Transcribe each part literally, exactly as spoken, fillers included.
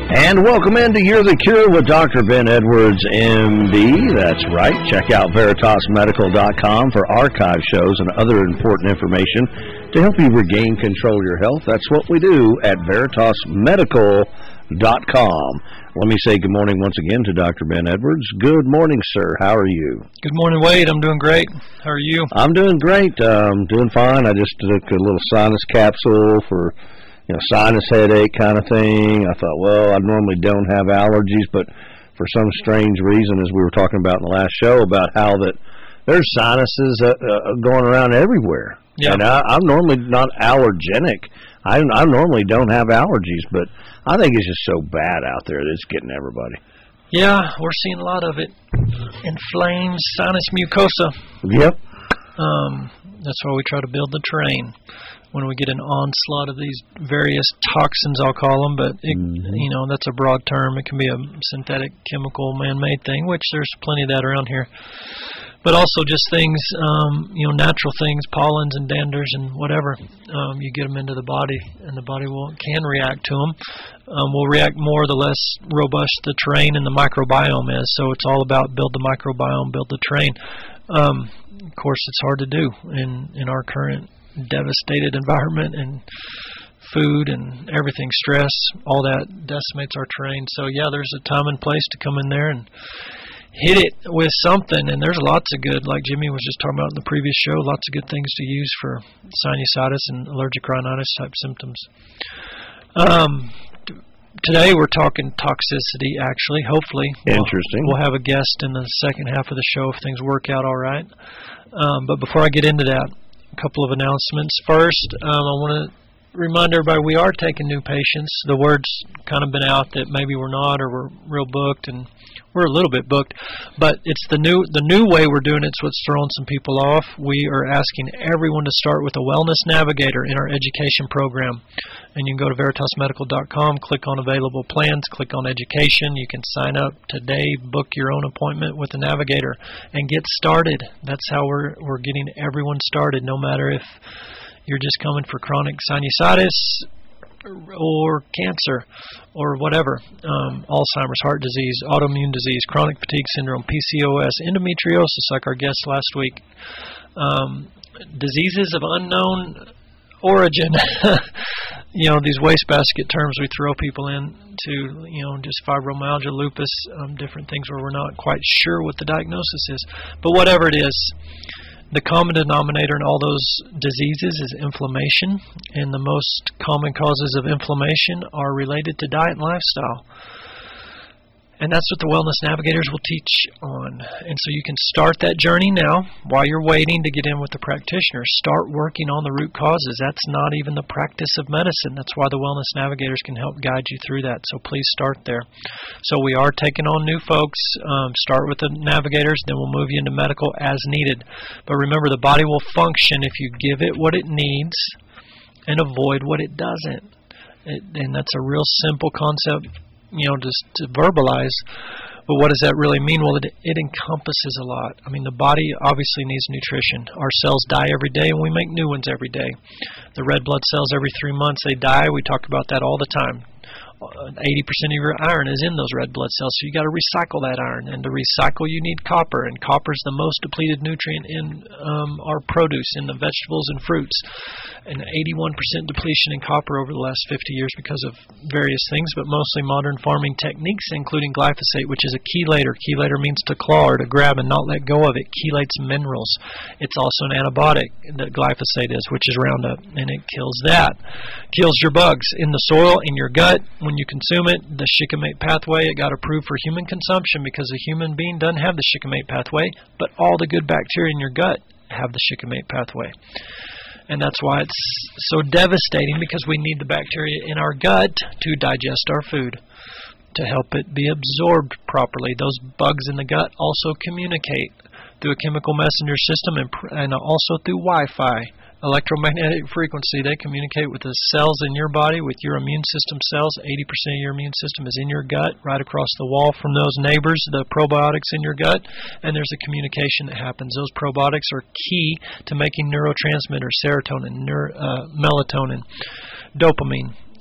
And welcome into You're the Cure with Doctor Ben Edwards, M D. That's right. Check out Veritas Medical dot com for archive shows and other important information to help you regain control of your health. That's what we do at Veritas Medical dot com. Let me say good morning once again to Doctor Ben Edwards. Good morning, sir. How are you? Good morning, Wade. I'm doing great. How are you? I'm doing great. I'm doing fine. I just took a little sinus capsule for, you know, sinus headache kind of thing. I thought, well, I normally don't have allergies, but for some strange reason, as we were talking about in the last show, about how that there's sinuses uh, uh, going around everywhere. Yeah. And I, I'm normally not allergenic. I, I normally don't have allergies, but I think it's just so bad out there that it's getting everybody. Yeah, we're seeing a lot of it. Inflamed sinus mucosa. Yep. Um, that's why we try to build the terrain when we get an onslaught of these various toxins, I'll call them, but it, mm-hmm. you know, that's a broad term. It can be a synthetic, chemical, man-made thing, which there's plenty of that around here. But also just things, um, you know, natural things, pollens and danders and whatever. Um, you get them into the body, and the body will can react to them. Um, will react more the less robust the terrain and the microbiome is. So it's all about build the microbiome, build the terrain. Um, of course, it's hard to do in, in our current devastated environment, and food and everything, stress, all that decimates our terrain. So, yeah, there's a time and place to come in there and hit it with something, and there's lots of good, like Jimmy was just talking about in the previous show, lots of good things to use for sinusitis and allergic rhinitis type symptoms. Um, t- today we're talking toxicity, actually, hopefully. Interesting. We'll, we'll have a guest in the second half of the show if things work out all right. Um, but before I get into that, a couple of announcements. First, um, I want to remind everybody we are taking new patients. The word's kind of been out that maybe we're not, or we're real booked, and we're a little bit booked. But it's the new the new way we're doing it's what's throwing some people off. We are asking everyone to start with a Wellness Navigator in our education program. And you can go to Veritas Medical dot com, click on available plans, click on education. You can sign up today, book your own appointment with the Navigator, and get started. That's how we're we're getting everyone started, no matter if you're just coming for chronic sinusitis or cancer or whatever, um, Alzheimer's, heart disease, autoimmune disease, chronic fatigue syndrome, P C O S, endometriosis, like our guest last week, um, diseases of unknown origin, you know, these wastebasket terms we throw people in to, you know, just fibromyalgia, lupus, um, different things where we're not quite sure what the diagnosis is. But whatever it is, the common denominator in all those diseases is inflammation, and the most common causes of inflammation are related to diet and lifestyle. And that's what the Wellness Navigators will teach on. And so you can start that journey now while you're waiting to get in with the practitioner. Start working on the root causes. That's not even the practice of medicine. That's why the Wellness Navigators can help guide you through that. So please start there. So we are taking on new folks. Um, start with the Navigators, then we'll move you into medical as needed. But remember, the body will function if you give it what it needs and avoid what it doesn't. It, and that's a real simple concept, you know, just to verbalize. But what does that really mean? Well, it, it encompasses a lot. I mean, the body obviously needs nutrition. Our cells die every day, and we make new ones every day. The red blood cells, every three months, they die. We talk about that all the time. eighty percent of your iron is in those red blood cells, so you got to recycle that iron. And to recycle, you need copper, and copper is the most depleted nutrient in um, our produce, in the vegetables and fruits. And eighty-one percent depletion in copper over the last fifty years because of various things, but mostly modern farming techniques, including glyphosate, which is a chelator. Chelator means to claw or to grab and not let go of it. Chelates minerals. It's also an antibiotic, that glyphosate is, which is Roundup, and it kills that. Kills your bugs in the soil, in your gut. When you consume it, the shikimate pathway, it got approved for human consumption because a human being doesn't have the shikimate pathway, but all the good bacteria in your gut have the shikimate pathway. And that's why it's so devastating, because we need the bacteria in our gut to digest our food, to help it be absorbed properly. Those bugs in the gut also communicate through a chemical messenger system and, and also through Wi-Fi. Electromagnetic frequency, they communicate with the cells in your body, with your immune system cells. eighty percent of your immune system is in your gut, right across the wall from those neighbors, the probiotics in your gut, and there's a communication that happens. Those probiotics are key to making neurotransmitters, serotonin, neuro, uh, melatonin, dopamine,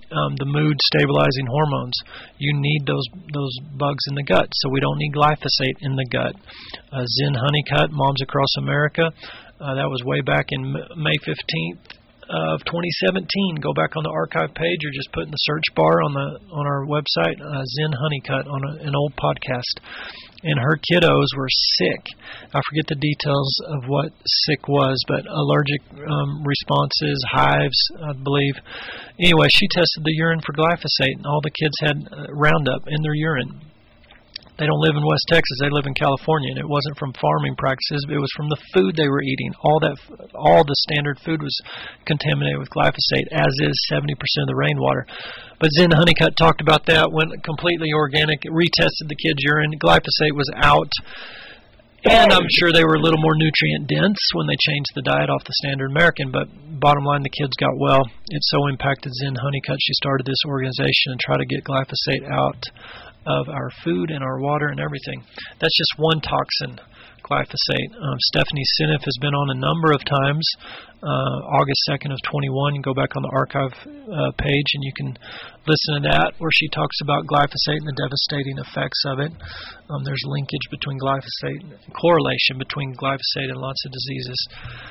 um, the mood-stabilizing hormones. You need those those bugs in the gut, so we don't need glyphosate in the gut. Uh, Zen Honeycut, Moms Across America, uh, that was way back in May fifteenth of twenty seventeen. Go back on the archive page or just put in the search bar on the on our website, uh, Zen Honeycut, on a, an old podcast. And her kiddos were sick. I forget the details of what sick was, but allergic um, responses, hives, I believe. Anyway, she tested the urine for glyphosate, and all the kids had uh, Roundup in their urine. They don't live in West Texas; they live in California, and it wasn't from farming practices. It was from the food they were eating. All that, all the standard food was contaminated with glyphosate, as is seventy percent of the rainwater. But Zen Honeycut talked about that. Went completely organic, retested the kids' urine. Glyphosate was out, and I'm sure they were a little more nutrient dense when they changed the diet off the standard American. But bottom line, the kids got well. It so impacted Zen Honeycut, she started this organization and tried to get glyphosate out of our food and our water and everything. That's just one toxin, glyphosate. Um, Stephanie Seneff has been on a number of times. Uh, August second of twenty-one, you go back on the archive uh, page and you can listen to that, where she talks about glyphosate and the devastating effects of it. Um, there's linkage between glyphosate, correlation between glyphosate and lots of diseases.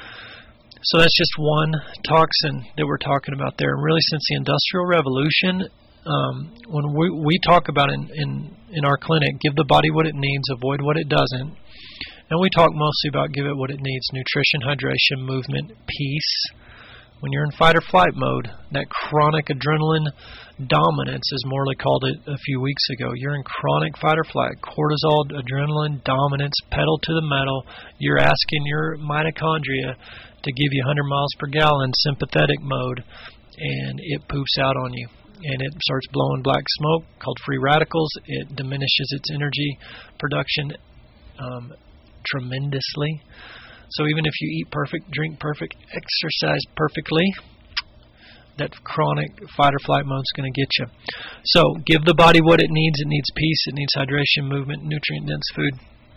So that's just one toxin that we're talking about there. And really, since the Industrial Revolution, Um, when we, we talk about in, in, in our clinic, give the body what it needs, avoid what it doesn't. And we talk mostly about give it what it needs: nutrition, hydration, movement, peace. When you're in fight or flight mode, that chronic adrenaline dominance, as Morley called it a few weeks ago, you're in chronic fight or flight, cortisol, adrenaline dominance, pedal to the metal. You're asking your mitochondria to give you one hundred miles per gallon sympathetic mode, and it poops out on you. And it starts blowing black smoke called free radicals. It diminishes its energy production um, tremendously. So even if you eat perfect, drink perfect, exercise perfectly, that chronic fight or flight mode is going to get you. So give the body what it needs. It needs peace. It needs hydration, movement, nutrient-dense food.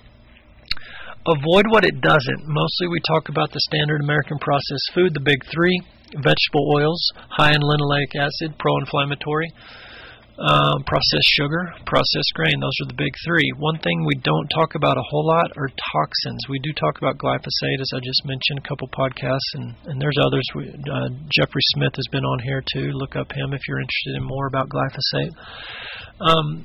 Avoid what it doesn't. Mostly we talk about the standard American processed food, the big three: vegetable oils, high in linoleic acid, pro-inflammatory, um, processed sugar, processed grain. Those are the big three. One thing we don't talk about a whole lot are toxins. We do talk about glyphosate, as I just mentioned, a couple podcasts, and, and there's others. We, uh, Jeffrey Smith has been on here too. Look up him if you're interested in more about glyphosate. Um,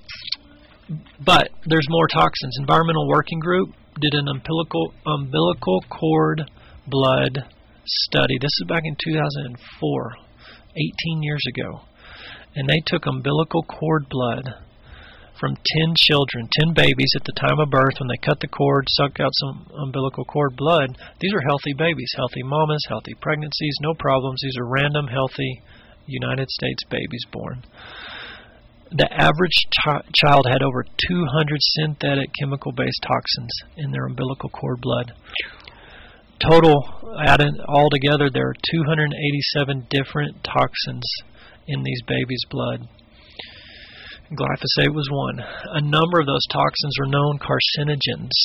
but there's more toxins. Environmental Working Group did an umbilical, umbilical cord blood study. This is back in two thousand four, eighteen years ago. And they took umbilical cord blood from ten children, ten babies at the time of birth. When they cut the cord, sucked out some umbilical cord blood, these are healthy babies, healthy mamas, healthy pregnancies, no problems. These are random, healthy United States babies born. The average ch- child had over two hundred synthetic chemical-based toxins in their umbilical cord blood. Total, added all together, there are two hundred eighty-seven different toxins in these babies' blood. Glyphosate was one. A number of those toxins are known carcinogens.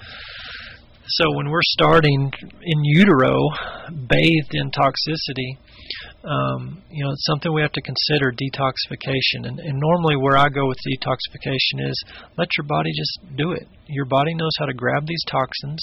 So when we're starting in utero, bathed in toxicity, um, you know, it's something we have to consider, detoxification. And, and normally where I go with detoxification is let your body just do it. Your body knows how to grab these toxins,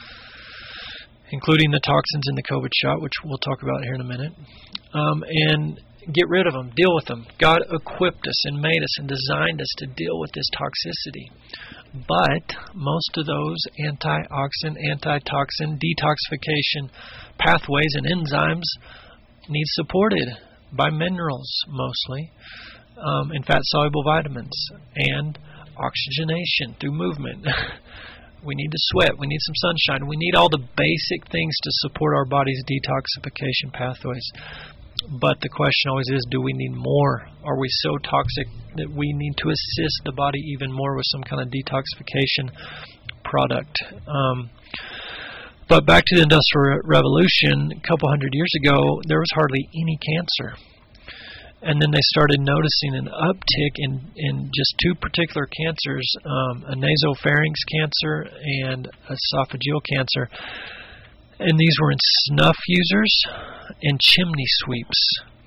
including the toxins in the COVID shot, which we'll talk about here in a minute, um, and get rid of them, deal with them. God equipped us and made us and designed us to deal with this toxicity. But most of those antioxidant, antitoxin, detoxification pathways and enzymes need supported by minerals mostly, um, and fat-soluble vitamins, and oxygenation through movement. We need to sweat. We need some sunshine. We need all the basic things to support our body's detoxification pathways. But the question always is, do we need more? Are we so toxic that we need to assist the body even more with some kind of detoxification product? Um, but back to the Industrial Revolution, a couple hundred years ago, there was hardly any cancer. And then they started noticing an uptick in, in just two particular cancers, um, a nasopharynx cancer and esophageal cancer. And these were in snuff users and chimney sweeps.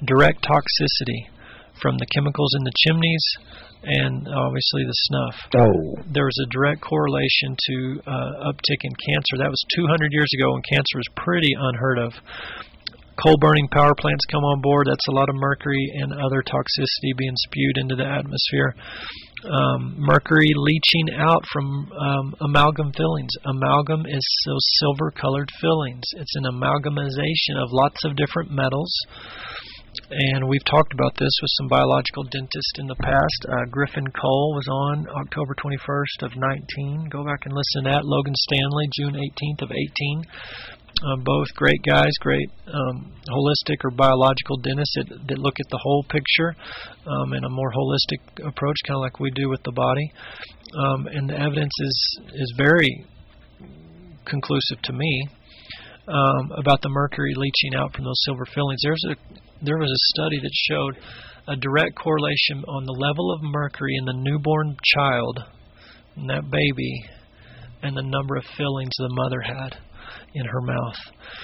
direct toxicity from the chemicals in the chimneys and obviously the snuff. Oh. There was a direct correlation to uh, uptick in cancer. That was two hundred years ago when cancer was pretty unheard of. Coal-burning power plants come on board. That's a lot of mercury and other toxicity being spewed into the atmosphere. Um, mercury leaching out from um, amalgam fillings. Amalgam is those silver-colored fillings. It's an amalgamization of lots of different metals. And we've talked about this with some biological dentists in the past. Uh, Griffin Cole was on October twenty-first of nineteen. Go back and listen to that. Logan Stanley, June eighteenth of eighteen. Uh, both great guys, great um, holistic or biological dentists that, that look at the whole picture um, in a more holistic approach, kind of like we do with the body. Um, and the evidence is, is very conclusive to me um, about the mercury leaching out from those silver fillings. There's a There was a study that showed a direct correlation on the level of mercury in the newborn child, and that baby, and the number of fillings the mother had in her mouth.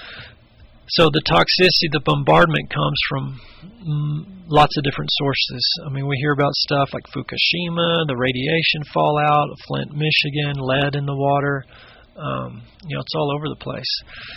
So the toxicity, the bombardment comes from mm, lots of different sources. I mean, we hear about stuff like Fukushima, the radiation fallout, Flint, Michigan, lead in the water. Um, you know, it's all over the place.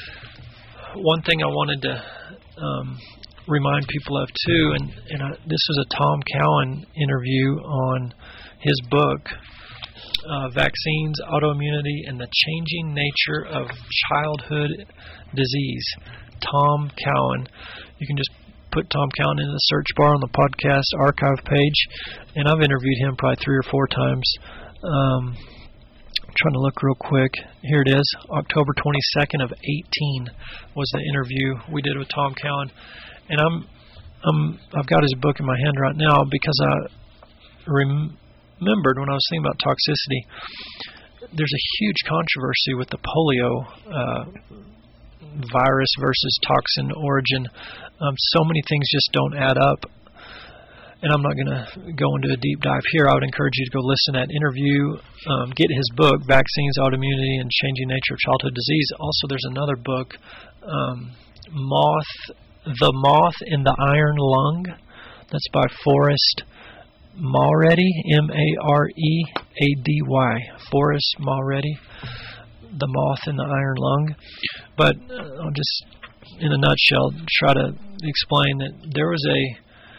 One thing I wanted to um, remind people of too, and, and I, this was a Tom Cowan interview on his book, uh, Vaccines, Autoimmunity, and the Changing Nature of Childhood Disease. Tom Cowan. You can just put Tom Cowan in the search bar on the podcast archive page, and I've interviewed him probably three or four times. Um, I'm trying to look real quick. Here it is. October twenty-second of eighteen was the interview we did with Tom Cowan. And I'm, I'm, I've got his book in my hand right now because I rem- remembered when I was thinking about toxicity. There's a huge controversy with the polio uh, virus versus toxin origin. Um, so many things just don't add up. And I'm not going to go into a deep dive here. I would encourage you to go listen to that interview, um, get his book, Vaccines, Autoimmunity, and Changing Nature of Childhood Disease. Also, there's another book, um, Moth. The Moth in the Iron Lung. That's by Forrest Mulready, M A R E A D Y. Forrest Mulready. The Moth in the Iron Lung. But uh, I'll just, in a nutshell, try to explain that there was a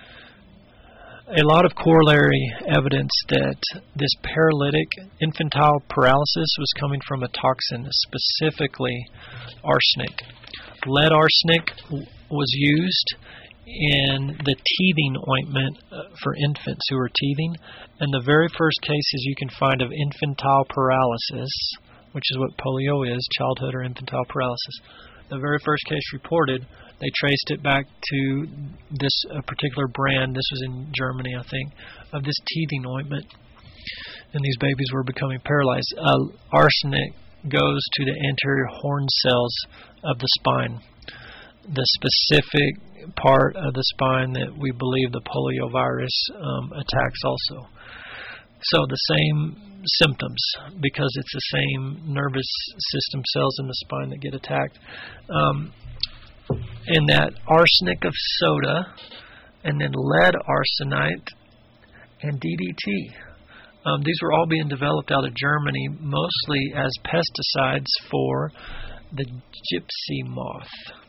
a lot of corollary evidence that this paralytic infantile paralysis was coming from a toxin, specifically arsenic. Lead arsenic was used in the teething ointment for infants who are teething, and the very first cases you can find of infantile paralysis, which is what polio is, childhood or infantile paralysis, the very first case reported, they traced it back to this uh, particular brand, this was in Germany I think, of this teething ointment, and these babies were becoming paralyzed. Uh, arsenic goes to the anterior horn cells of the spine, the specific part of the spine that we believe the polio virus um, attacks also. So the same symptoms, because it's the same nervous system cells in the spine that get attacked. Um, and that arsenic of soda, and then lead arsenite, and D D T. Um, these were all being developed out of Germany, mostly as pesticides for the gypsy moth.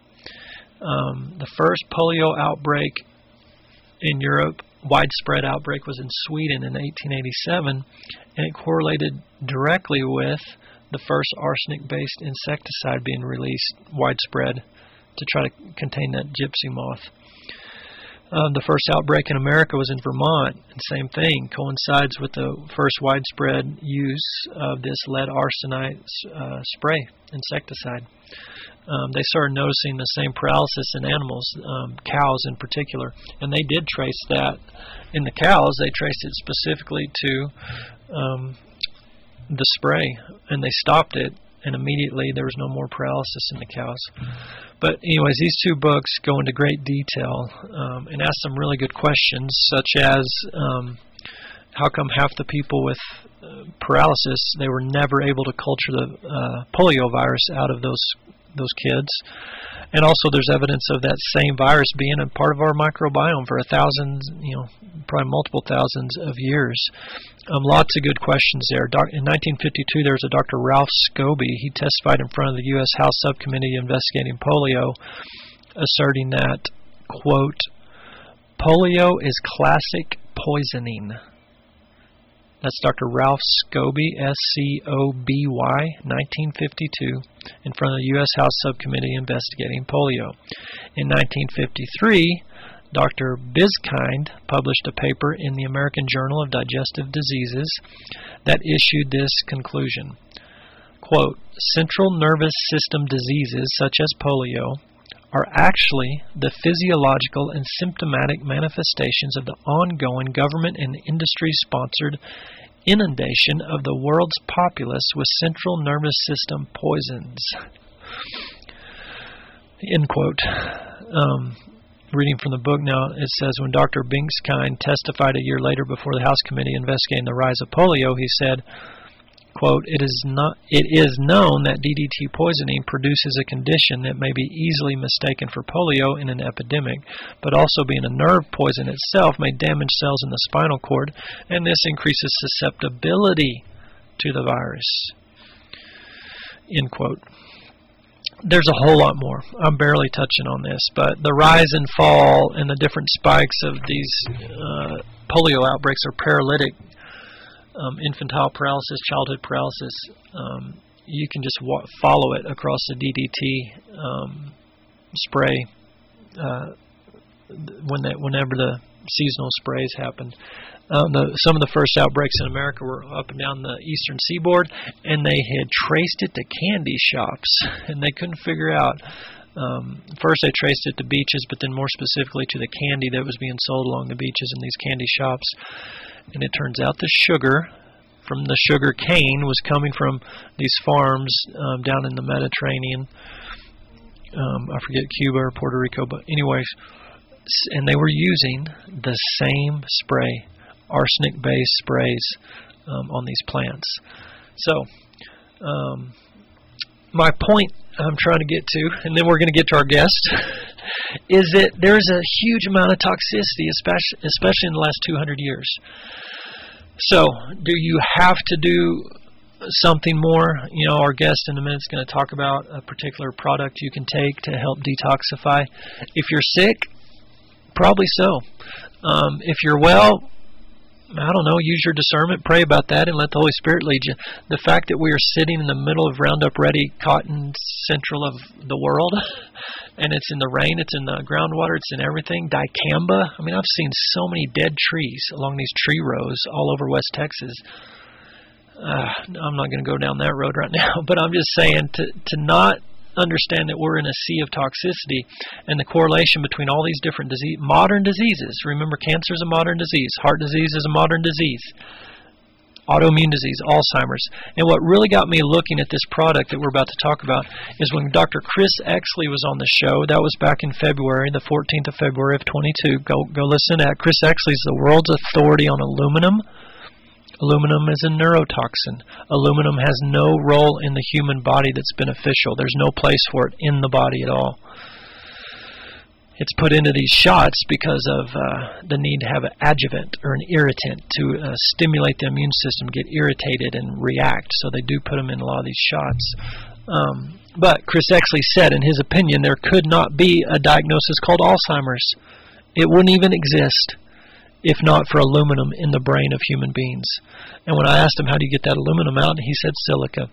Um, the first polio outbreak in Europe, widespread outbreak, was in Sweden in eighteen eighty-seven, and it correlated directly with the first arsenic-based insecticide being released widespread to try to contain that gypsy moth. Uh, the first outbreak in America was in Vermont, and same thing, coincides with the first widespread use of this lead arsenite uh, spray insecticide. Um, they started noticing the same paralysis in animals, um, cows in particular, and they did trace that in the cows. They traced it specifically to um, the spray, and they stopped it, and immediately there was no more paralysis in the cows. But anyways, these two books go into great detail um, and ask some really good questions, such as um, how come half the people with uh, paralysis, they were never able to culture the uh, polio virus out of those those kids. And also there's evidence of that same virus being a part of our microbiome for a thousand, you know, probably multiple thousands of years. Um, lots of good questions there. In nineteen fifty-two, there was a Doctor Ralph Scobie. He testified in front of the U S House Subcommittee investigating polio, asserting that, quote, polio is classic poisoning. That's Doctor Ralph Scobie, S C O B Y, nineteen fifty-two, in front of the U S House Subcommittee investigating polio. In nineteen fifty-three, Doctor Biskind published a paper in the American Journal of Digestive Diseases that issued this conclusion. Quote, central nervous system diseases such as polio are actually the physiological and symptomatic manifestations of the ongoing government and industry-sponsored inundation of the world's populace with central nervous system poisons. End quote. Um, reading from the book now, it says, when Doctor Biskind testified a year later before the House Committee investigating the rise of polio, he said, quote, it is not it is known that D D T poisoning produces a condition that may be easily mistaken for polio in an epidemic, but also being a nerve poison itself may damage cells in the spinal cord, and this increases susceptibility to the virus. End quote. There's a whole lot more. I'm barely touching on this, but the rise and fall and the different spikes of these uh, polio outbreaks are paralytic. Um, infantile paralysis, childhood paralysis, um, you can just wa- follow it across the D D T um, spray uh, when they, whenever the seasonal sprays happened. Um, the, some of the first outbreaks in America were up and down the eastern seaboard, and they had traced it to candy shops, and they couldn't figure out. Um, first they traced it to beaches, but then more specifically to the candy that was being sold along the beaches in these candy shops. And it turns out the sugar from the sugar cane was coming from these farms um, down in the Mediterranean. Um, I forget Cuba or Puerto Rico, but anyways, and they were using the same spray, arsenic-based sprays um, on these plants. So, um, my point I'm trying to get to, and then we're going to get to our guest, is that there's a huge amount of toxicity, especially especially in the last two hundred years. So, do you have to do something more? You know, our guest in a minute is going to talk about a particular product you can take to help detoxify. If you're sick, probably so. Um, if you're well, I don't know, use your discernment, pray about that, and let the Holy Spirit lead you. The fact that we are sitting in the middle of Roundup Ready cotton central of the world, and it's in the rain, it's in the groundwater, it's in everything, dicamba. I mean, I've seen so many dead trees along these tree rows all over West Texas. Uh, I'm not going to go down that road right now, but I'm just saying to, to not understand that we're in a sea of toxicity and the correlation between all these different disease, modern diseases. Remember, cancer is a modern disease. Heart disease is a modern disease. Autoimmune disease, Alzheimer's. And what really got me looking at this product that we're about to talk about is when Doctor Chris Exley was on the show. That was back in February, the fourteenth of February of twenty-two. Go, go listen to that. Chris Exley is the world's authority on aluminum. Aluminum is a neurotoxin. Aluminum has no role in the human body that's beneficial. There's no place for it in the body at all. It's put into these shots because of uh, the need to have an adjuvant or an irritant to uh, stimulate the immune system, get irritated and react. So they do put them in a lot of these shots. Um, but Chris Exley said, in his opinion, there could not be a diagnosis called Alzheimer's. It wouldn't even exist if not for aluminum in the brain of human beings. And when I asked him, how do you get that aluminum out, he said silica.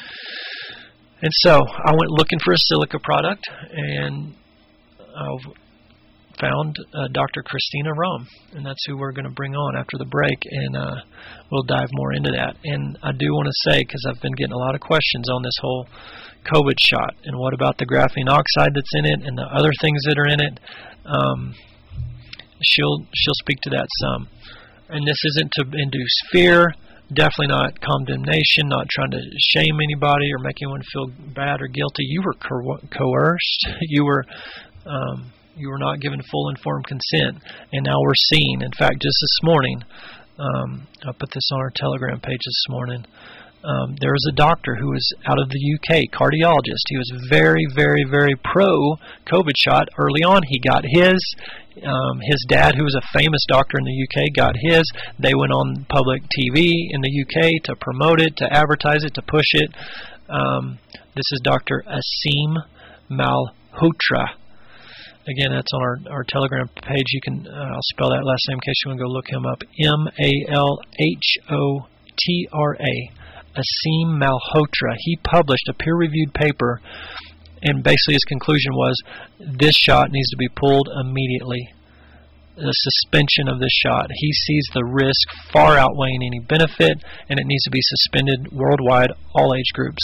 And so I went looking for a silica product, and I found uh, Doctor Christina Rom, and that's who we're going to bring on after the break, and uh, we'll dive more into that. And I do want to say, because I've been getting a lot of questions on this whole COVID shot, and what about the graphene oxide that's in it, and the other things that are in it. Um, She'll she'll speak to that some. And this isn't to induce fear, definitely not condemnation, not trying to shame anybody or make anyone feel bad or guilty. You were co- coerced. You were um, you were not given full informed consent, and now we're seeing. In fact, just this morning, um, I put this on our Telegram page this morning. Um, there was a doctor who was out of the U K, cardiologist. He was very, very, very pro-COVID shot. Early on, he got his. Um, his dad, who was a famous doctor in the U K, got his. They went on public T V in the U K to promote it, to advertise it, to push it. Um, this is Doctor Aseem Malhotra. Again, that's on our, our Telegram page. You can, uh, I'll spell that last name in case you want to go look him up. M A L H O T R A. Aseem Malhotra. He published a peer-reviewed paper, and basically his conclusion was this shot needs to be pulled immediately. The suspension of this shot. He sees the risk far outweighing any benefit, and it needs to be suspended worldwide, all age groups.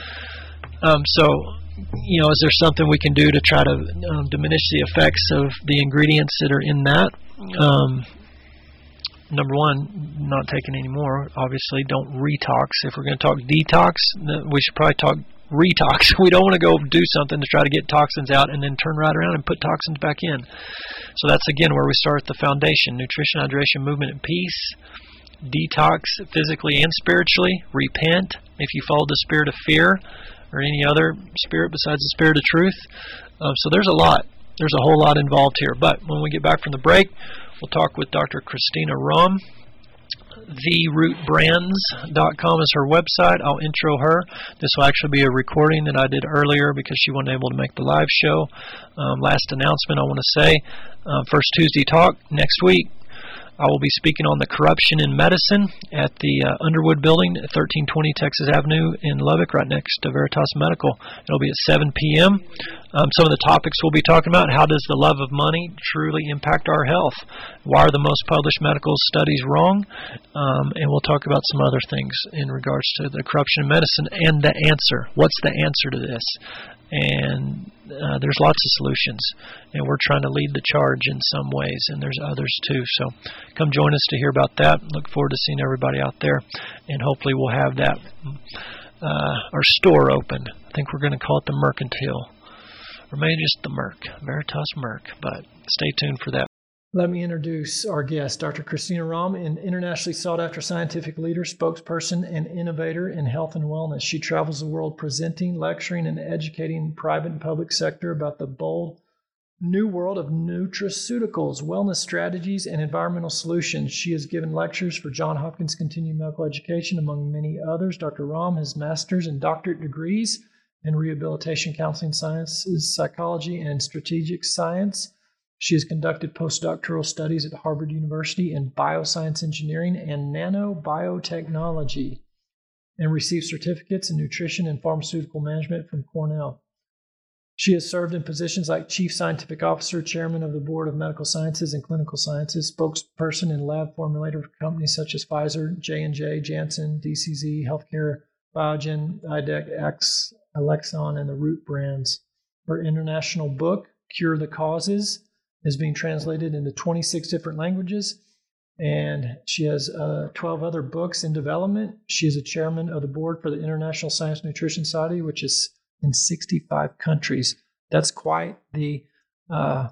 Um, so, you know, is there something we can do to try to um, diminish the effects of the ingredients that are in that? Um, Number one, not taking any more. Obviously, don't retox. If we're going to talk detox, we should probably talk retox. We don't want to go do something to try to get toxins out and then turn right around and put toxins back in. So that's, again, where we start at the foundation. Nutrition, hydration, movement, and peace. Detox physically and spiritually. Repent if you follow the spirit of fear or any other spirit besides the spirit of truth. Um, so there's a lot. There's a whole lot involved here. But when we get back from the break, we'll talk with Doctor Christina Rahm. the root brands dot com is her website. I'll intro her. This will actually be a recording that I did earlier because she wasn't able to make the live show. Um, last announcement I want to say, uh, First Tuesday Talk next week. I will be speaking on the corruption in medicine at the uh, Underwood Building at thirteen twenty Texas Avenue in Lubbock, right next to Veritas Medical. It'll be at seven p.m. Um, some of the topics we'll be talking about: how does the love of money truly impact our health? Why are the most published medical studies wrong? Um, and we'll talk about some other things in regards to the corruption in medicine and the answer. What's the answer to this? And uh, there's lots of solutions, and we're trying to lead the charge in some ways, and there's others too. So come join us to hear about that. Look forward to seeing everybody out there, and hopefully we'll have that uh, our store open. I think we're going to call it the Mercantile, or maybe just the Merc, Veritas Merc, but stay tuned for that. Let me introduce our guest, Doctor Christina Rahm, an internationally sought-after scientific leader, spokesperson, and innovator in health and wellness. She travels the world presenting, lecturing, and educating private and public sector about the bold new world of nutraceuticals, wellness strategies, and environmental solutions. She has given lectures for Johns Hopkins Continuing Medical Education, among many others. Doctor Rahm has master's and doctorate degrees in rehabilitation counseling sciences, psychology, and strategic science. She has conducted postdoctoral studies at Harvard University in bioscience engineering and nanobiotechnology, and received certificates in nutrition and pharmaceutical management from Cornell. She has served in positions like Chief Scientific Officer, Chairman of the Board of Medical Sciences and Clinical Sciences, spokesperson and lab formulator for companies such as Pfizer, J and J, Janssen, D C Z, Healthcare, Biogen, IDEC, X, Alexon, and the Root brands. Her international book, Cure the Causes, is being translated into twenty-six different languages, and she has uh, twelve other books in development. She is a chairman of the board for the International Science Nutrition Society, which is in sixty-five countries. That's quite the uh,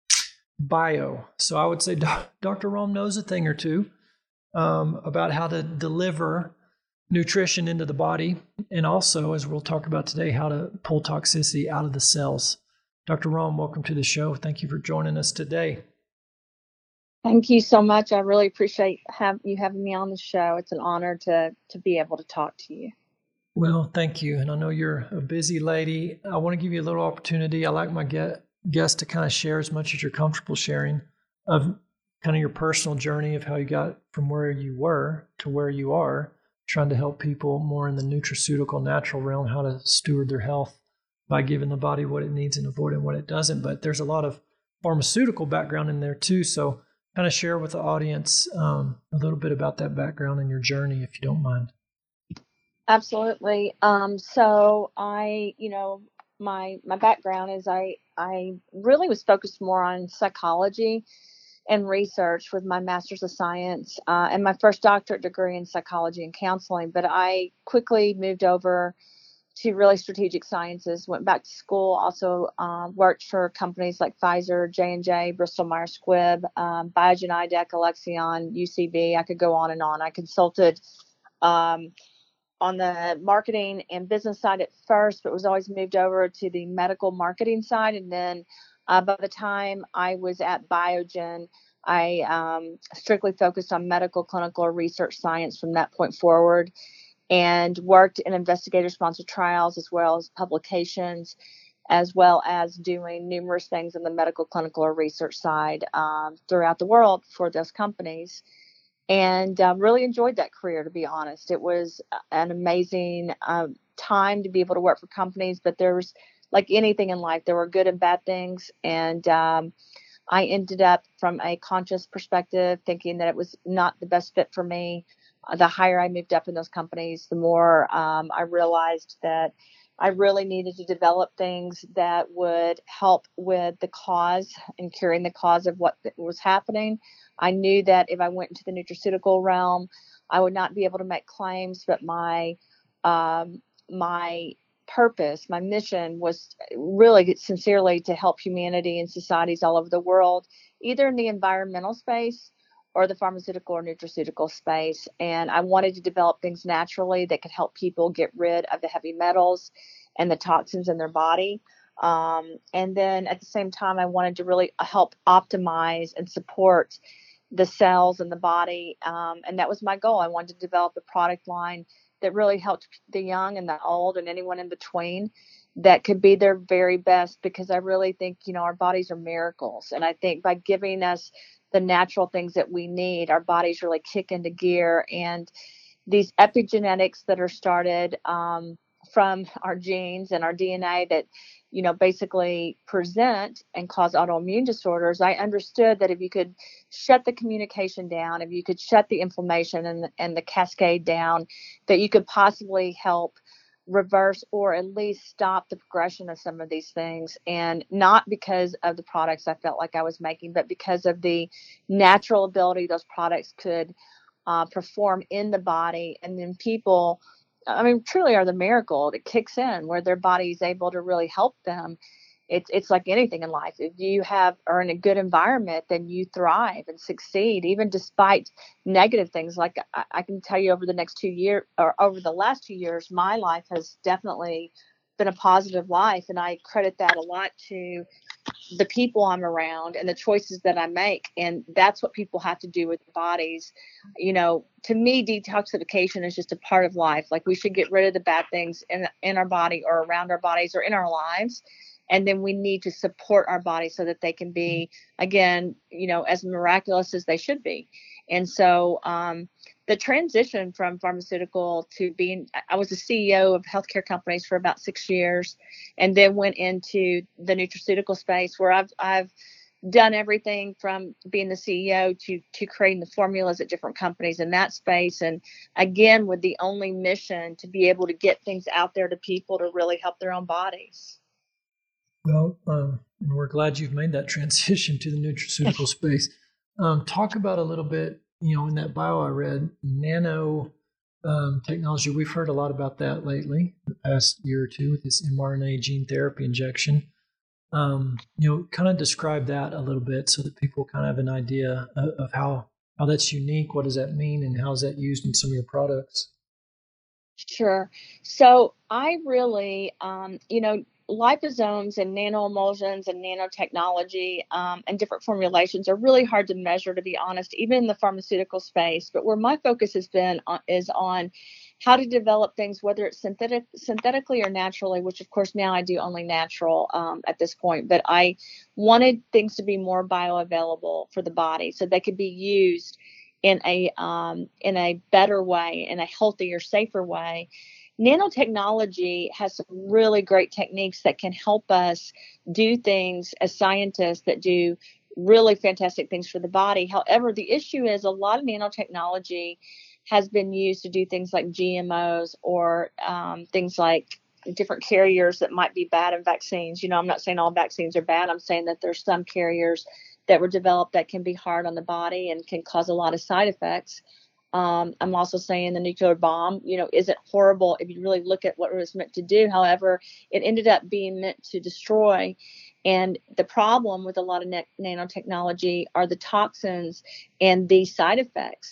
bio. So I would say Doctor Rahm knows a thing or two um, about how to deliver nutrition into the body, and also, as we'll talk about today, how to pull toxicity out of the cells. Doctor Rahm, welcome to the show. Thank you for joining us today. Thank you so much. I really appreciate have, you having me on the show. It's an honor to, to be able to talk to you. Well, thank you. And I know you're a busy lady. I want to give you a little opportunity. I like my get, guests to kind of share as much as you're comfortable sharing of kind of your personal journey of how you got from where you were to where you are, trying to help people more in the nutraceutical, natural realm, how to steward their health by giving the body what it needs and avoiding what it doesn't. But there's a lot of pharmaceutical background in there too. So kind of share with the audience um, a little bit about that background and your journey, if you don't mind. Absolutely. Um, so I, you know, my my background is I I really was focused more on psychology and research with my master's of science uh, and my first doctorate degree in psychology and counseling. But I quickly moved over to really strategic sciences, went back to school, also uh, worked for companies like Pfizer, J and J, Bristol Myers Squibb, um, Biogen, IDEC, Alexion, U C B. I could go on and on. I consulted um, on the marketing and business side at first, but was always moved over to the medical marketing side. And then uh, by the time I was at Biogen, I um, strictly focused on medical, clinical, or research science from that point forward, and worked in investigator-sponsored trials as well as publications, as well as doing numerous things on the medical, clinical, or research side um, throughout the world for those companies. And uh, really enjoyed that career, to be honest. It was an amazing um, time to be able to work for companies, but there was, like anything in life, there were good and bad things. And um, I ended up, from a conscious perspective, thinking that it was not the best fit for me. Uh, the higher I moved up in those companies, the more um, I realized that I really needed to develop things that would help with the cause and curing the cause of what was happening. I knew that if I went into the nutraceutical realm, I would not be able to make claims, but my um, my purpose, my mission was really sincerely to help humanity and societies all over the world, either in the environmental space or the pharmaceutical or nutraceutical space. And I wanted to develop things naturally that could help people get rid of the heavy metals and the toxins in their body. Um, and then at the same time, I wanted to really help optimize and support the cells in the body. Um, and that was my goal. I wanted to develop a product line that really helped the young and the old and anyone in between that could be their very best, because I really think, you know, our bodies are miracles. And I think by giving us the natural things that we need, our bodies really kick into gear. And these epigenetics that are started um, from our genes and our D N A that, you know, basically present and cause autoimmune disorders, I understood that if you could shut the communication down, if you could shut the inflammation and, and the cascade down, that you could possibly help reverse or at least stop the progression of some of these things. And not because of the products I felt like I was making, but because of the natural ability those products could uh, perform in the body. And then people, I mean, truly are the miracle that kicks in where their body is able to really help them. It's it's like anything in life. If you have are in a good environment, then you thrive and succeed, even despite negative things. Like I, I can tell you, over the next two years or over the last two years, my life has definitely been a positive life, and I credit that a lot to the people I'm around and the choices that I make. And that's what people have to do with their bodies. You know, to me, detoxification is just a part of life. Like, we should get rid of the bad things in in our body or around our bodies or in our lives. And then we need to support our bodies so that they can be, again, you know, as miraculous as they should be. And so um, the transition from pharmaceutical to being, I was a C E O of healthcare companies for about six years, and then went into the nutraceutical space, where I've I've done everything from being the C E O to to creating the formulas at different companies in that space. And again, with the only mission to be able to get things out there to people to really help their own bodies. Well, um, and we're glad you've made that transition to the nutraceutical space. Um, talk about a little bit, you know, in that bio I read, nano um, technology. We've heard a lot about that lately, the past year or two, with this mRNA gene therapy injection. Um, you know, kind of describe that a little bit so that people kind of have an idea of, of how, how that's unique. What does that mean, and how is that used in some of your products? Sure. So I really, um, you know, liposomes and nanoemulsions and nanotechnology um, and different formulations are really hard to measure, to be honest, even in the pharmaceutical space. But where my focus has been on, is on how to develop things, whether it's synthetic, synthetically or naturally, which of course now I do only natural um, at this point. But I wanted things to be more bioavailable for the body so they could be used in a um, in a better way, in a healthier, safer way. Nanotechnology has some really great techniques that can help us do things as scientists that do really fantastic things for the body. However, the issue is a lot of nanotechnology has been used to do things like G M Os or um, things like different carriers that might be bad in vaccines. You know, I'm not saying all vaccines are bad. I'm saying that there's some carriers that were developed that can be hard on the body and can cause a lot of side effects. Um, I'm also saying the nuclear bomb, you know, isn't horrible if you really look at what it was meant to do. However, it ended up being meant to destroy. And the problem with a lot of na- nanotechnology are the toxins and the side effects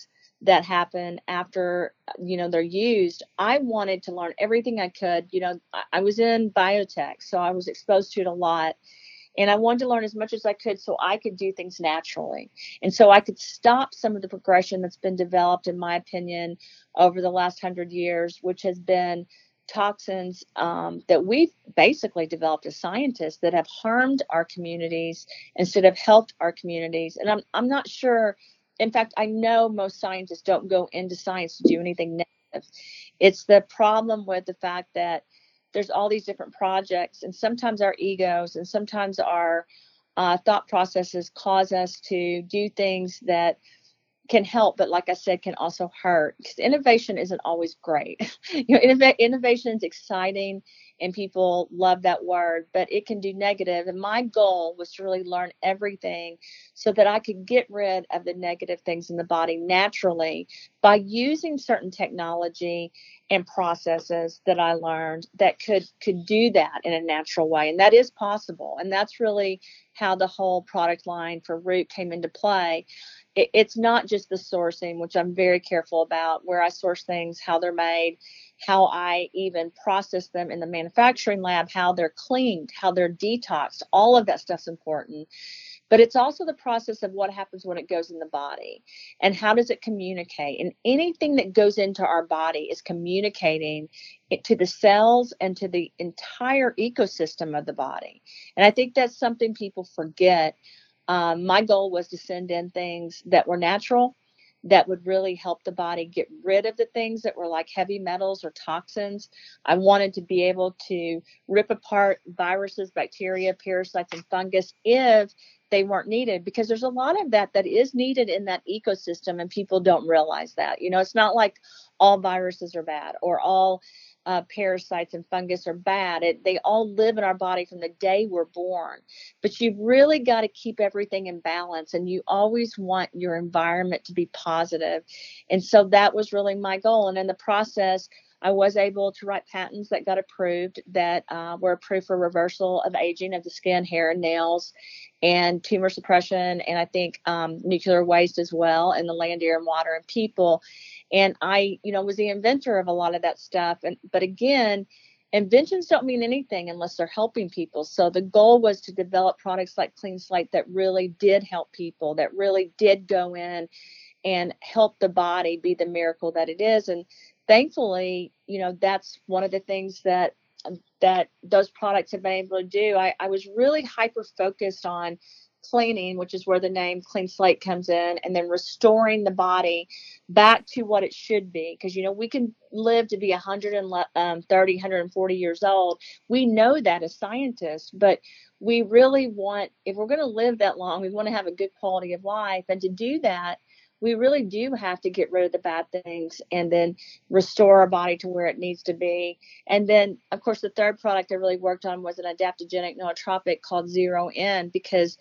that happen after, you know, they're used. I wanted to learn everything I could. You know, I, I was in biotech, so I was exposed to it a lot. And I wanted to learn as much as I could so I could do things naturally. And so I could stop some of the progression that's been developed, in my opinion, over the last hundred years, which has been toxins um, that we've basically developed as scientists that have harmed our communities instead of helped our communities. And I'm, I'm not sure. In fact, I know most scientists don't go into science to do anything negative. It's the problem with the fact that there's all these different projects, and sometimes our egos and sometimes our uh, thought processes cause us to do things that can help, but like I said, can also hurt, because innovation isn't always great. you know, innov- innovation is exciting and people love that word, but it can do negative. And my goal was to really learn everything so that I could get rid of the negative things in the body naturally by using certain technology and processes that I learned that could could do that in a natural way. And that is possible. And that's really how the whole product line for Root came into play. It, it's not just the sourcing, which I'm very careful about, where I source things, how they're made, how I even process them in the manufacturing lab, how they're cleaned, how they're detoxed. All of that stuff's important. But it's also the process of what happens when it goes in the body and how does it communicate. And anything that goes into our body is communicating it to the cells and to the entire ecosystem of the body. And I think that's something people forget. Um, my goal was to send in things that were natural, that would really help the body get rid of the things that were like heavy metals or toxins. I wanted to be able to rip apart viruses, bacteria, parasites, and fungus if they weren't needed, because there's a lot of that that is needed in that ecosystem, and people don't realize that. You know, it's not like all viruses are bad or all uh, parasites and fungus are bad. It, they all live in our body from the day we're born. But you've really got to keep everything in balance, and you always want your environment to be positive. And so that was really my goal. And in the process, I was able to write patents that got approved, that uh, were approved for reversal of aging of the skin, hair, and nails, and tumor suppression, and I think um, nuclear waste as well, and the land, air, and water, and people. And I, you know, was the inventor of a lot of that stuff. And but again, inventions don't mean anything unless they're helping people. So the goal was to develop products like Clean Slate that really did help people, that really did go in and help the body be the miracle that it is. And thankfully, you know, that's one of the things that that those products have been able to do. I, I was really hyper focused on cleaning, which is where the name Clean Slate comes in, and then restoring the body back to what it should be. Because, you know, we can live to be one hundred thirty, one hundred forty years old. We know that as scientists, but we really want, if we're going to live that long, we want to have a good quality of life. And to do that, we really do have to get rid of the bad things and then restore our body to where it needs to be. And then, of course, the third product I really worked on was an adaptogenic nootropic called Zero N, because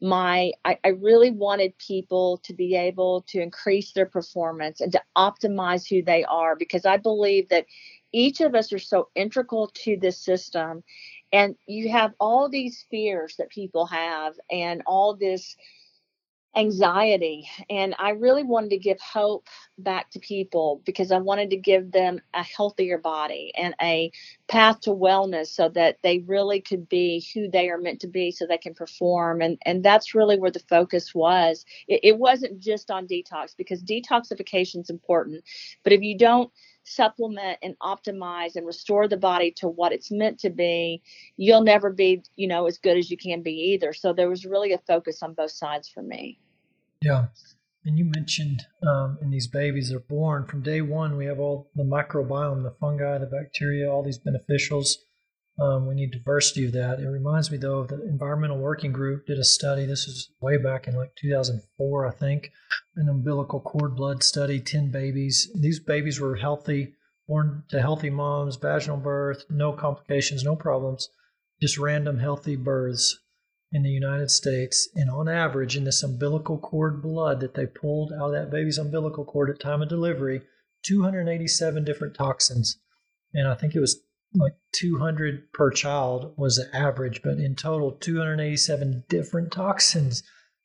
my I, I really wanted people to be able to increase their performance and to optimize who they are, because I believe that each of us are so integral to this system. And you have all these fears that people have and all this anxiety. And I really wanted to give hope back to people, because I wanted to give them a healthier body and a path to wellness so that they really could be who they are meant to be, so they can perform. And, and that's really where the focus was. It, it wasn't just on detox, because detoxification is important. But if you don't supplement and optimize and restore the body to what it's meant to be, you'll never be, you know, as good as you can be either. So there was really a focus on both sides for me. Yeah. And you mentioned um, in these babies, they're born from day one. We have all the microbiome, the fungi, the bacteria, all these beneficials. Um, we need diversity of that. It reminds me, though, of the Environmental Working Group did a study. This is way back in like two thousand four, I think, an umbilical cord blood study, ten babies. These babies were healthy, born to healthy moms, vaginal birth, no complications, no problems, just random healthy births in the United States. And on average, in this umbilical cord blood that they pulled out of that baby's umbilical cord at time of delivery, two hundred eighty-seven different toxins. And I think it was like two hundred per child was the average, but in total, two hundred eighty-seven different toxins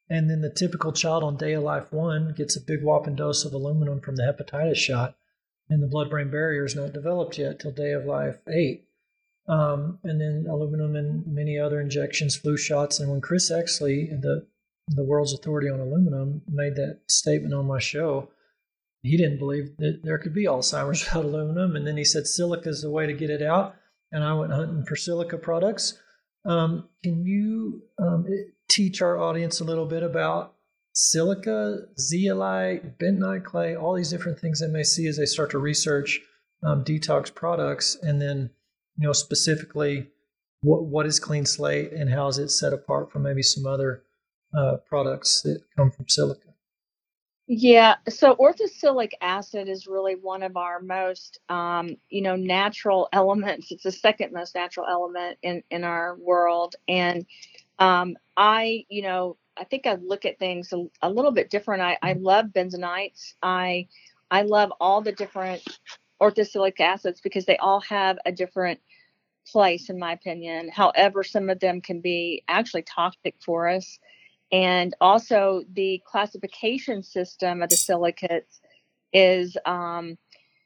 And then the typical child on day of life one gets a big whopping dose of aluminum from the hepatitis shot, and the blood-brain barrier is not developed yet till day of life eight. Um, and then aluminum and many other injections, flu shots. And when Chris Exley, the the world's authority on aluminum, made that statement on my show, he didn't believe that there could be Alzheimer's without aluminum. And then he said silica is the way to get it out. And I went hunting for silica products. Um, can you um, teach our audience a little bit about silica, zeolite, bentonite clay, all these different things they may see as they start to research um, detox products, and then, you know, specifically what what is Clean Slate and how is it set apart from maybe some other uh, products that come from silica? Yeah, so orthosilicic acid is really one of our most, um, you know, natural elements. It's the second most natural element in, in our world. And um, I, you know, I think I look at things a, a little bit different. I, I love benzenites. I, I love all the different orthosilicic acids because they all have a different place, in my opinion. However, some of them can be actually toxic for us. And also the classification system of the silicates is um,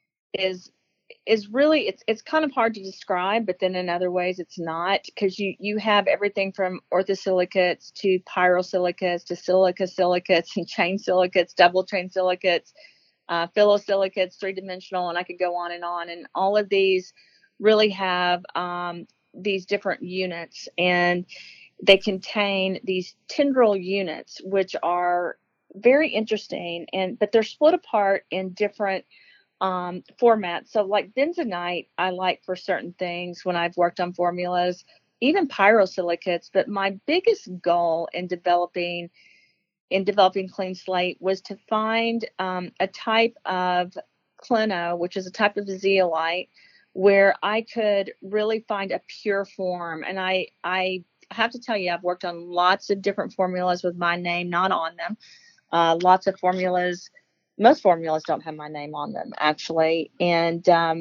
is is really it's it's kind of hard to describe, but then in other ways it's not, because you you have everything from orthosilicates to pyrosilicates to silica silicates and chain silicates, double chain silicates, uh, phyllosilicates, three dimensional, and I could go on and on. And all of these really have um, these different units, and they contain these tendril units, which are very interesting, and but they're split apart in different um, formats. So like benzenite, I like for certain things when I've worked on formulas, even pyrosilicates. But my biggest goal in developing in developing Clean Slate was to find um, a type of clino, which is a type of zeolite, where I could really find a pure form. And I I I have to tell you, I've worked on lots of different formulas with my name not on them. Uh, lots of formulas, most formulas don't have my name on them, actually. And um,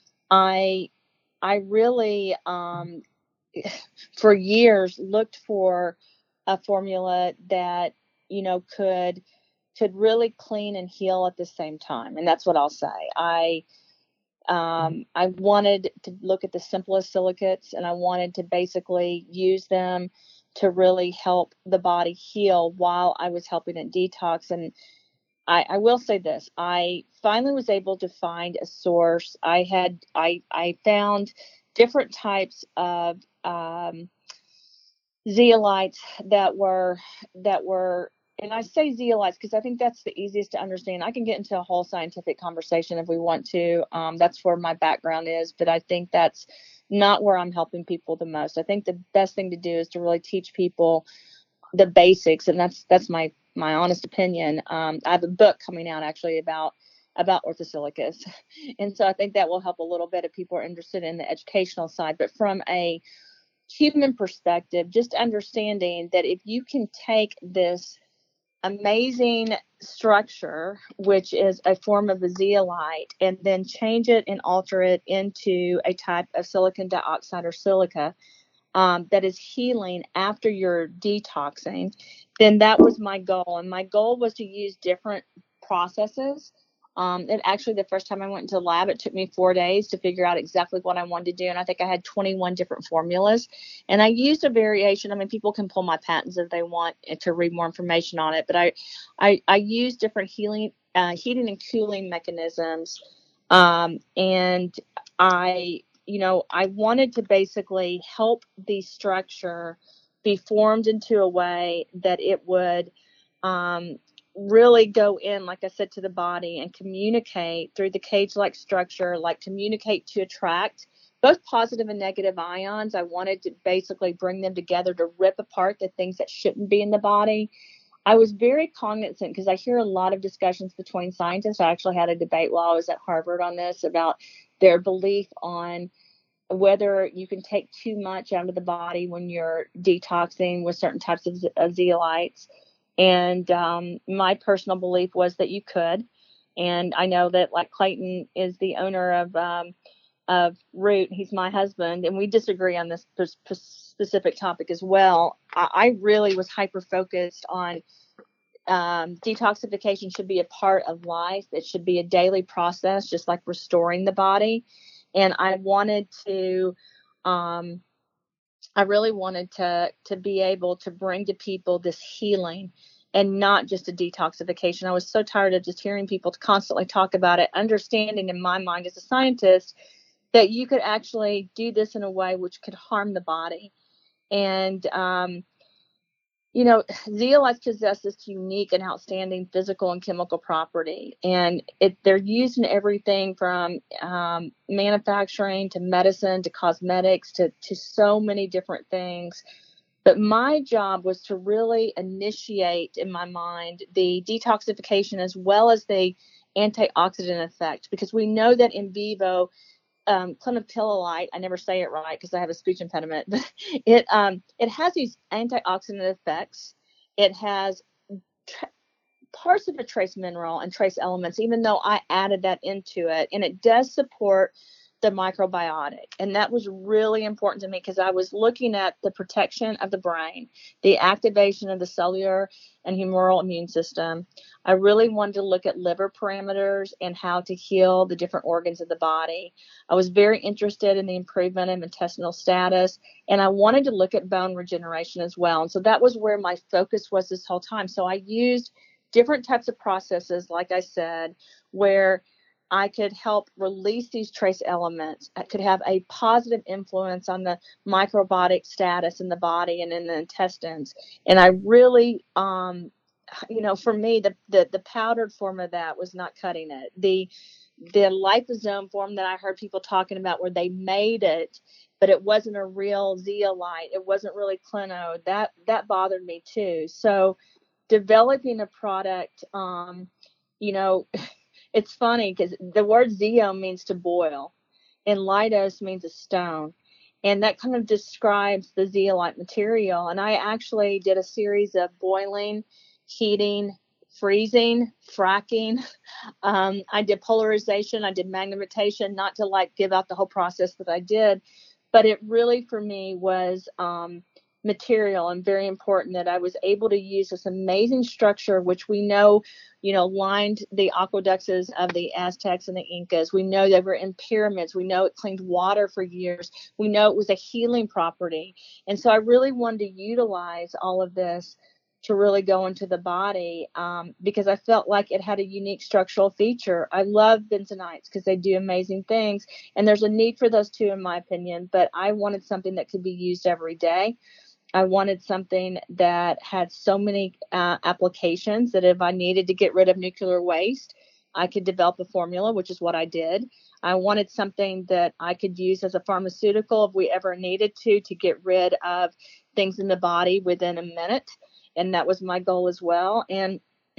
I, I really, um, for years, looked for a formula that, you know, could could really clean and heal at the same time. And that's what I'll say. I Um, I wanted to look at the simplest silicates, and I wanted to basically use them to really help the body heal while I was helping it detox. And I, I will say this, I finally was able to find a source. I had, I, I found different types of, um, zeolites that were, that were, and I say zeolites because I think that's the easiest to understand. I can get into a whole scientific conversation if we want to. Um, that's where my background is, but I think that's not where I'm helping people the most. I think the best thing to do is to really teach people the basics, and that's that's my my honest opinion. Um, I have a book coming out actually about about orthosilicas, and so I think that will help a little bit if people are interested in the educational side. But from a human perspective, just understanding that if you can take this amazing structure, which is a form of a zeolite, and then change it and alter it into a type of silicon dioxide or silica um, that is healing after you're detoxing, then that was my goal. And my goal was to use different processes. Um, and actually, the first time I went into the lab, it took me four days to figure out exactly what I wanted to do. And I think I had twenty-one different formulas. And I used a variation. I mean, people can pull my patents if they want to read more information on it. But I, I, I used different healing, uh, heating and cooling mechanisms. Um, and I, you know, I wanted to basically help the structure be formed into a way that it would um, really go in, like I said, to the body and communicate through the cage-like structure, like communicate to attract both positive and negative ions. I wanted to basically bring them together to rip apart the things that shouldn't be in the body. I was very cognizant because I hear a lot of discussions between scientists. I actually had a debate while I was at Harvard on this about their belief on whether you can take too much out of the body when you're detoxing with certain types of, of zeolites. And um, my personal belief was that you could. And I know that like Clayton is the owner of um, of Root. He's my husband, and we disagree on this specific topic as well. I, I really was hyper focused on um, detoxification should be a part of life. It should be a daily process, just like restoring the body. And I wanted to, um, I really wanted to to be able to bring to people this healing and not just a detoxification. I was so tired of just hearing people constantly talk about it, understanding in my mind as a scientist that you could actually do this in a way which could harm the body. And, um, you know, zeolites possess this unique and outstanding physical and chemical property. And it, they're used in everything from um, manufacturing to medicine to cosmetics to, to so many different things. But my job was to really initiate in my mind the detoxification as well as the antioxidant effect, because we know that in vivo, um, clinopilolite, I never say it right because I have a speech impediment, but it um, it has these antioxidant effects. It has tra- parts of a trace mineral and trace elements, even though I added that into it, and it does support the microbiotic. And that was really important to me because I was looking at the protection of the brain, the activation of the cellular and humoral immune system. I really wanted to look at liver parameters and how to heal the different organs of the body. I was very interested in the improvement of intestinal status, and I wanted to look at bone regeneration as well. And so that was where my focus was this whole time. So I used different types of processes, like I said, where I could help release these trace elements. I could have a positive influence on the microbiotic status in the body and in the intestines. And I really, um, you know, for me, the, the the powdered form of that was not cutting it. The the liposome form that I heard people talking about, where they made it, but it wasn't a real zeolite. It wasn't really clino. That that bothered me too. So developing a product, um, you know. It's funny because the word zeo means to boil, and litos means a stone. And that kind of describes the zeolite material. And I actually did a series of boiling, heating, freezing, fracking. Um, I did polarization. I did magnetization, not to like give out the whole process that I did. But it really, for me, was um, material and very important that I was able to use this amazing structure, which we know, you know, lined the aqueducts of the Aztecs and the Incas. We know they were in pyramids. We know it cleaned water for years. We know it was a healing property. And so I really wanted to utilize all of this to really go into the body um, because I felt like it had a unique structural feature. I love benzenites because they do amazing things. And there's a need for those too, in my opinion. But I wanted something that could be used every day. I wanted something that had so many uh, applications that if I needed to get rid of nuclear waste, I could develop a formula, which is what I did. I wanted something that I could use as a pharmaceutical if we ever needed to, to get rid of things in the body within a minute. And that was my goal as well. And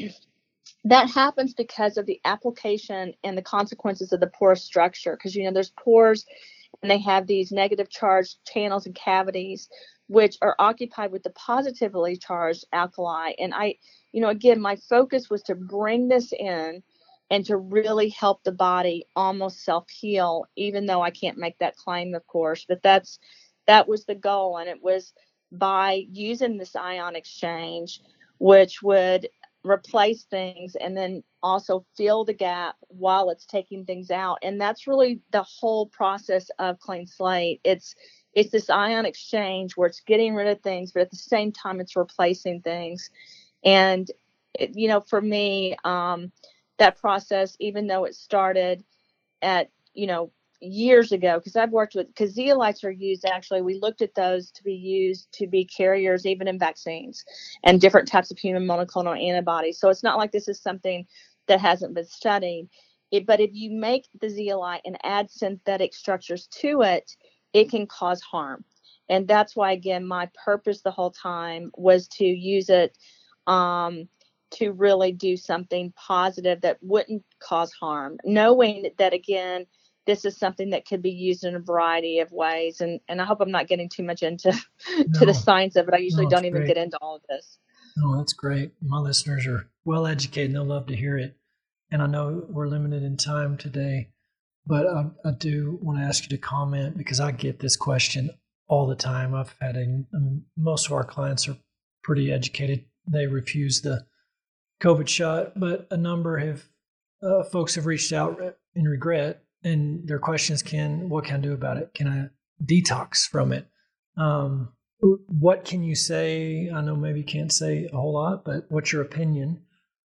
that happens because of the application and the consequences of the porous structure. Because, you know, there's pores and they have these negative charged channels and cavities, which are occupied with the positively charged alkali. And I, you know, again, my focus was to bring this in and to really help the body almost self-heal, even though I can't make that claim, of course. But that's that was the goal. And it was by using this ion exchange, which would replace things and then also fill the gap while it's taking things out. And that's really the whole process of Clean Slate. It's it's this ion exchange where it's getting rid of things, but at the same time it's replacing things. And it, you know, for me, um, that process, even though it started at, you know, years ago, because I've worked with, because zeolites are used, actually, we looked at those to be used to be carriers even in vaccines and different types of human monoclonal antibodies. So it's not like this is something that hasn't been studied. It, but if you make the zeolite and add synthetic structures to it, it can cause harm. And that's why, again, my purpose the whole time was to use it um, to really do something positive that wouldn't cause harm, knowing that, again, this is something that could be used in a variety of ways. And, and I hope I'm not getting too much into No, to the science of it. I usually no, don't it's even great. get into all of this. No, that's great. My listeners are well educated and they'll love to hear it. And I know we're limited in time today, but I, I do want to ask you to comment because I get this question all the time. I've had a, um, most of our clients are pretty educated. They refuse the COVID shot, but a number have uh, folks have reached out in regret, and their questions can, what can I do about it? Can I detox from it? Um, what can you say? I know maybe you can't say a whole lot, but what's your opinion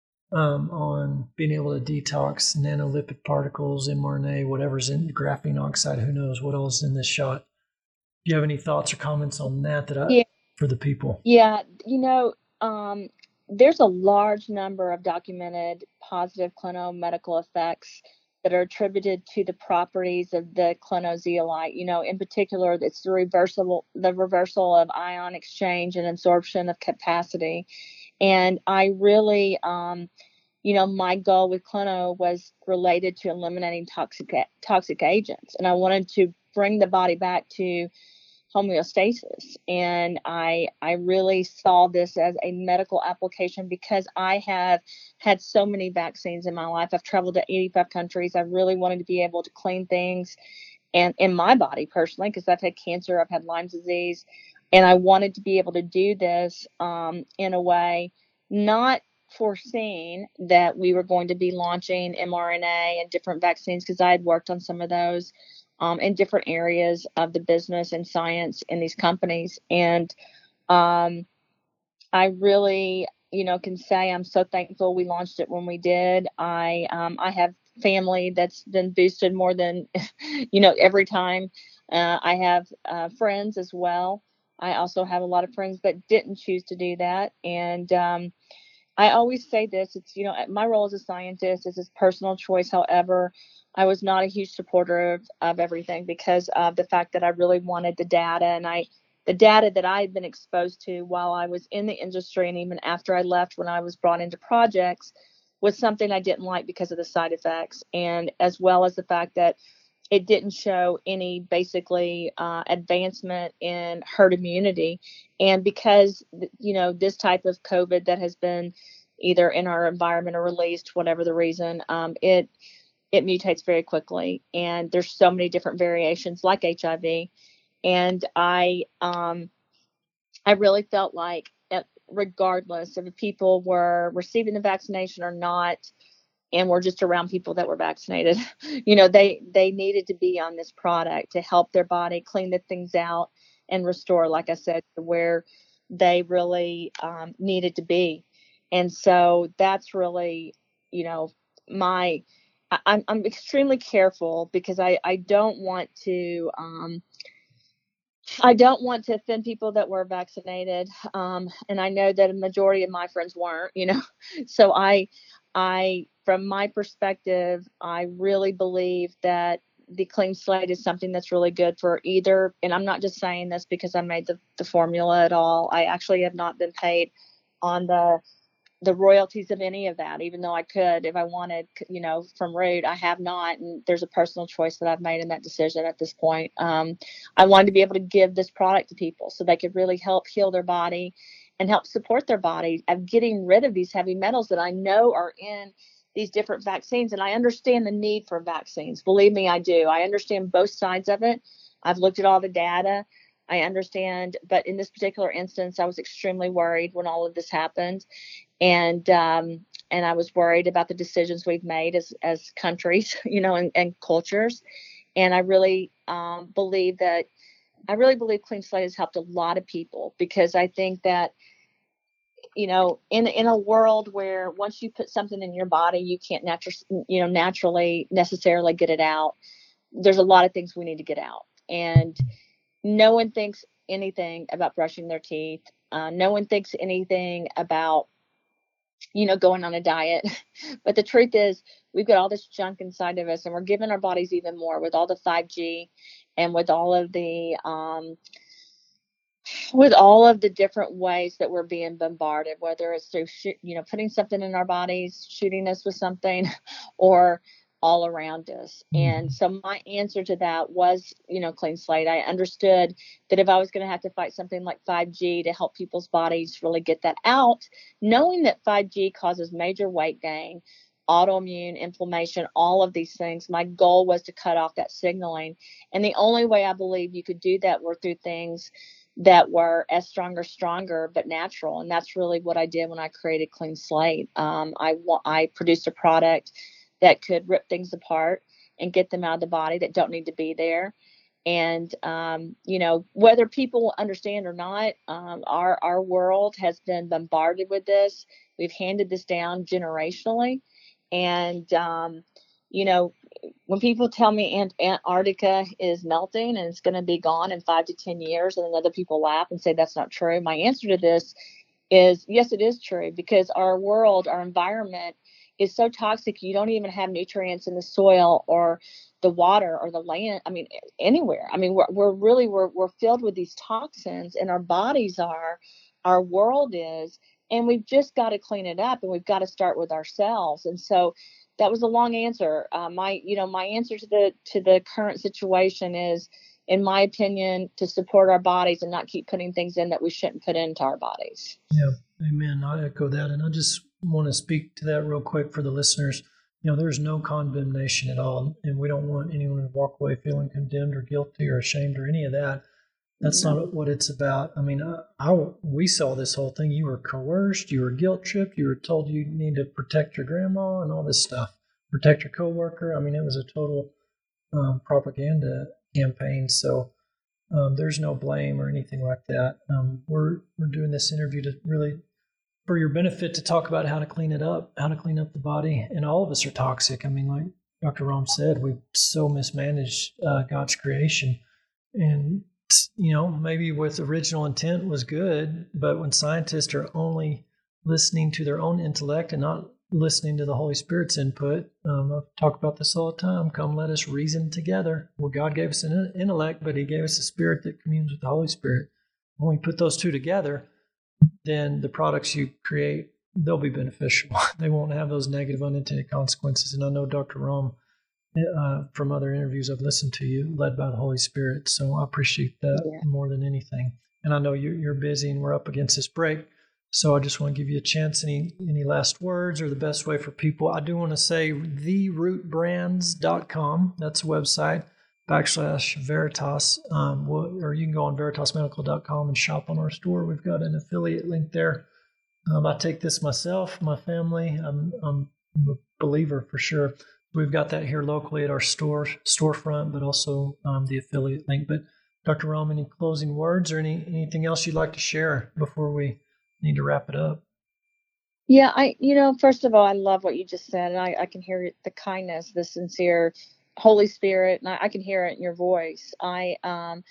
um, on being able to detox nanolipid particles, mRNA, whatever's in graphene oxide? Who knows what else is in this shot? Do you have any thoughts or comments on that that I, Yeah, for the people? yeah. You know, um, there's a large number of documented positive clinomedical effects that are attributed to the properties of the clenozeolite. You know, in particular, it's the reversible, the reversal of ion exchange and absorption of capacity. And I really, um, you know, my goal with Clono was related to eliminating toxic toxic agents, and I wanted to bring the body back to homeostasis. And I I really saw this as a medical application because I have had so many vaccines in my life. I've traveled to eighty-five countries. I really wanted to be able to clean things and in my body personally because I've had cancer, I've had Lyme disease, and I wanted to be able to do this um, in a way not foreseeing that we were going to be launching mRNA and different vaccines because I had worked on some of those um, in different areas of the business and science in these companies. And um, I really, you know, can say I'm so thankful we launched it when we did. I um, I have family that's been boosted more than, you know, every time. Uh, I have uh, friends as well. I also have a lot of friends that didn't choose to do that. And um, I always say this, it's, you know, my role as a scientist is his personal choice. However, I was not a huge supporter of, of everything because of the fact that I really wanted the data and I, the data that I had been exposed to while I was in the industry and even after I left when I was brought into projects was something I didn't like because of the side effects and as well as the fact that it didn't show any basically uh, advancement in herd immunity. And because, you know, this type of COVID that has been either in our environment or released, whatever the reason, um, it it mutates very quickly. And there's so many different variations like H I V. And I um, I really felt like uh, regardless if people were receiving the vaccination or not, and we're just around people that were vaccinated. You know, they they needed to be on this product to help their body clean the things out and restore, like I said, to where they really um, needed to be. And so that's really, you know, my I, I'm I'm extremely careful because I I don't want to um, I don't want to offend people that were vaccinated, um, and I know that a majority of my friends weren't, you know. So I, I, from my perspective, I really believe that the clean slate is something that's really good for either. And I'm not just saying this because I made the, the formula at all. I actually have not been paid on the the royalties of any of that, even though I could if I wanted, you know, from Root. I have not. And there's a personal choice that I've made in that decision at this point. Um, I wanted to be able to give this product to people so they could really help heal their body and help support their body of getting rid of these heavy metals that I know are in these different vaccines. And I understand the need for vaccines. Believe me, I do. I understand both sides of it. I've looked at all the data. I understand. But in this particular instance, I was extremely worried when all of this happened and um, and I was worried about the decisions we've made as as countries, you know, and, and cultures. And I really um, believe that I really believe Clean Slate has helped a lot of people because I think that, you know, in in a world where once you put something in your body, you can't naturally, you know, naturally necessarily get it out. There's a lot of things we need to get out, and no one thinks anything about brushing their teeth. Uh, no one thinks anything about you know, going on a diet. But the truth is, we've got all this junk inside of us, and we're giving our bodies even more with all the five G and with all of the um, with all of the different ways that we're being bombarded, whether it's through sh- you know putting something in our bodies, shooting us with something, or all around us. And so my answer to that was, you know, clean slate. I understood that if I was going to have to fight something like five G to help people's bodies really get that out, knowing that five G causes major weight gain, autoimmune, inflammation, all of these things. My goal was to cut off that signaling. And the only way I believe you could do that were through things that were as stronger, stronger, but natural. And that's really what I did when I created Clean Slate. Um, I, I produced a product that could rip things apart and get them out of the body that don't need to be there. And, um, you know, whether people understand or not, um, our, our world has been bombarded with this. We've handed this down generationally. And, um, you know, when people tell me Ant- Antarctica is melting and it's going to be gone in five to ten years, and then other people laugh and say that's not true, my answer to this is yes, it is true, because our world, our environment is so toxic. You don't even have nutrients in the soil or the water or the land. I mean, anywhere. I mean, we're, we're really, we're, we're filled with these toxins, and our bodies are, our world is, and we've just got to clean it up, and we've got to start with ourselves. And so that was a long answer. Uh, my, you know, my answer to the, to the current situation is, in my opinion, to support our bodies and not keep putting things in that we shouldn't put into our bodies. Yeah, amen. I echo that. And I just want to speak to that real quick for the listeners. You know, there's no condemnation at all, and we don't want anyone to walk away feeling condemned or guilty or ashamed or any of that. That's No. not what it's about. I mean, I, I, we saw this whole thing. You were coerced, you were guilt tripped, you were told you need to protect your grandma and all this stuff, protect your coworker. I mean, it was a total um, propaganda campaign. So um, there's no blame or anything like that. Um, we're we're doing this interview to really, for your benefit, to talk about how to clean it up, how to clean up the body. And all of us are toxic. I mean, like Doctor Rom said, we've so mismanaged uh, God's creation. And, you know, maybe with original intent was good, but when scientists are only listening to their own intellect and not listening to the Holy Spirit's input, um, I talk about this all the time. Come, let us reason together. Well, God gave us an intellect, but he gave us a spirit that communes with the Holy Spirit. When we put those two together, then the products you create, they'll be beneficial. They won't have those negative unintended consequences. And I know Doctor Rom, uh, from other interviews I've listened to, you led by the Holy Spirit. So I appreciate that Yeah. more than anything. And I know you're, you're busy and we're up against this break. So I just want to give you a chance. Any any last words or the best way for people? I do want to say the root brands dot com. That's the website. Backslash Veritas, um, we'll, or you can go on veritas medical dot com and shop on our store. We've got an affiliate link there. Um, I take this myself, my family. I'm, I'm a believer for sure. We've got that here locally at our store storefront, but also um, the affiliate link. But Doctor Rom, any closing words or any anything else you'd like to share before we need to wrap it up? Yeah, I, you know, first of all, I love what you just said, and I, I can hear the kindness, the sincere Holy Spirit, and I, I can hear it in your voice. I, um,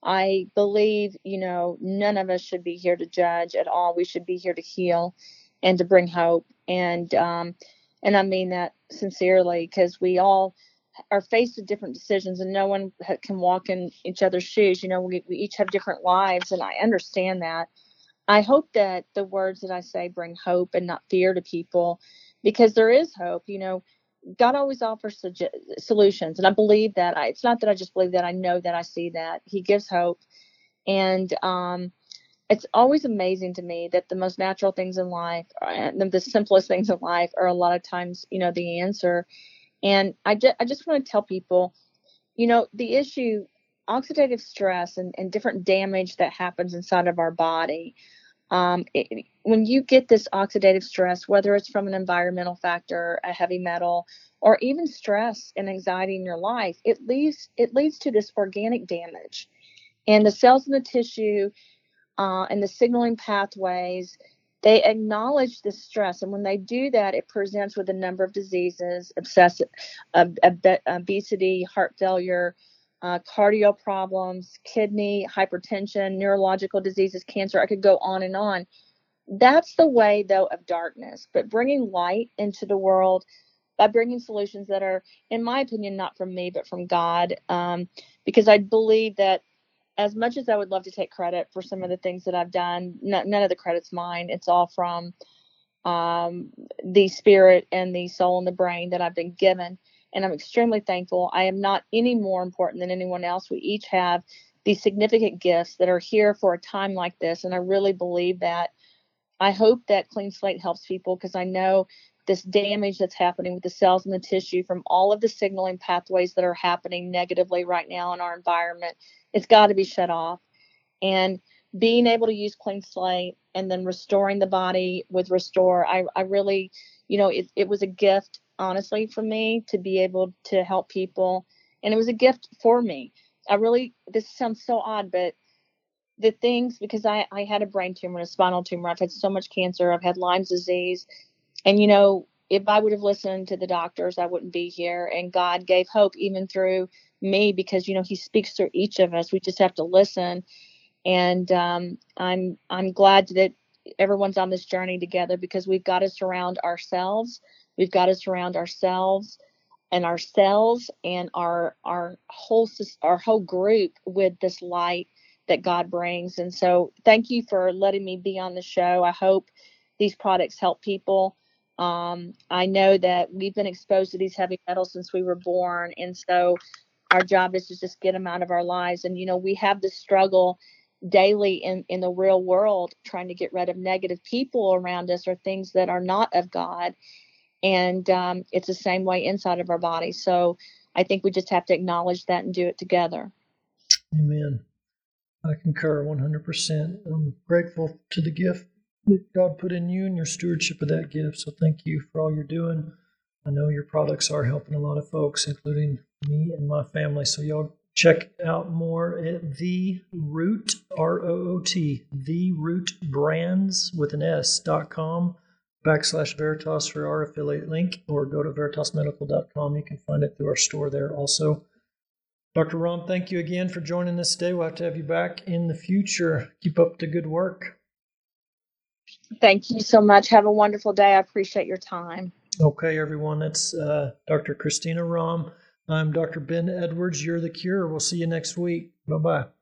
I believe, you know, none of us should be here to judge at all. We should be here to heal and to bring hope. And, um, and I mean that sincerely, because we all are faced with different decisions, and no one ha- can walk in each other's shoes. You know, we, we each have different lives, and I understand that. I hope that the words that I say bring hope and not fear to people, because there is hope. You know, God always offers suge- solutions. And I believe that. I, it's not that I just believe that. I know that I see that. He gives hope. And um, it's always amazing to me that the most natural things in life, and the, the simplest things in life, are a lot of times, you know, the answer. And I, ju- I just want to tell people, you know, the issue, oxidative stress and, and different damage that happens inside of our body. Um, it, when you get this oxidative stress, whether it's from an environmental factor, a heavy metal, or even stress and anxiety in your life, it leads it leads to this organic damage, and the cells in the tissue uh, and the signaling pathways, they acknowledge this stress, and when they do that, it presents with a number of diseases: obsessive, uh, ob- obesity, heart failure, uh, cardio problems, kidney, hypertension, neurological diseases, cancer. I could go on and on. That's the way, though, of darkness. But bringing light into the world by bringing solutions that are, in my opinion, not from me, but from God, um, because I believe that as much as I would love to take credit for some of the things that I've done, n- none of the credit's mine. It's all from um, the spirit and the soul and the brain that I've been given. And I'm extremely thankful. I am not any more important than anyone else. We each have these significant gifts that are here for a time like this. And I really believe that. I hope that Clean Slate helps people, because I know this damage that's happening with the cells and the tissue from all of the signaling pathways that are happening negatively right now in our environment. It's got to be shut off. And being able to use Clean Slate and then restoring the body with Restore, I, I really, you know, it, it was a gift, honestly, for me to be able to help people. And it was a gift for me. I really, this sounds so odd, but the things, because I, I had a brain tumor and a spinal tumor. I've had so much cancer. I've had Lyme's disease. And, you know, if I would have listened to the doctors, I wouldn't be here. And God gave hope even through me because, you know, he speaks through each of us. We just have to listen. And um, I'm I'm glad that everyone's on this journey together because we've got to surround ourselves. We've got to surround ourselves and our cells and our our whole our whole group with this light that God brings. And so thank you for letting me be on the show. I hope these products help people. Um, I know that we've been exposed to these heavy metals since we were born. And so our job is to just get them out of our lives. And, you know, we have this struggle daily in, in the real world, trying to get rid of negative people around us or things that are not of God. And um, it's the same way inside of our body. So I think we just have to acknowledge that and do it together. Amen. I concur one hundred percent. I'm grateful to the gift that God put in you and your stewardship of that gift. So thank you for all you're doing. I know your products are helping a lot of folks, including me and my family. So y'all check out more at The Root, R O O T, The Root Brands with an S dot com backslash Veritas for our affiliate link, or go to veritas medical dot com. You can find it through our store there also. Doctor Rom, thank you again for joining us today. We'll have to have you back in the future. Keep up the good work. Thank you so much. Have a wonderful day. I appreciate your time. Okay, everyone. That's uh, Doctor Christina Rom. I'm Doctor Ben Edwards. You're the Cure. We'll see you next week. Bye-bye.